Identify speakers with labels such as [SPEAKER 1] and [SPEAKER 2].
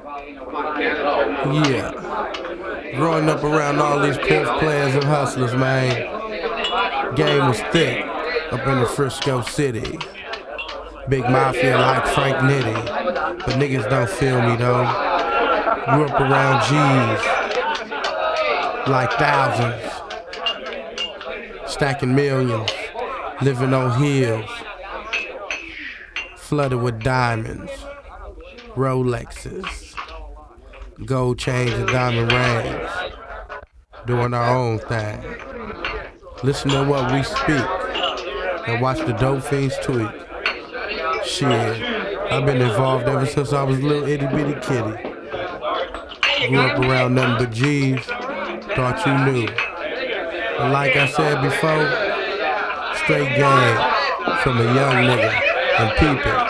[SPEAKER 1] Yeah. Growing up around all these Pimps, players, and hustlers, man. Game was thick up in the Frisco city. Big mafia like Frank Nitti. But niggas don't feel me though. Grew up around G's like thousands. Stacking millions. Living on hills. Flooded with diamonds. Rolexes. Gold chains and diamond rings. Doing our own thing. Listen to what we speak. And watch the dope fiends tweet. Shit, I've been involved ever since I was a little itty bitty kitty. Grew up around nothing but G's, thought you knew. But like I said before, straight game from a young nigga and peep it.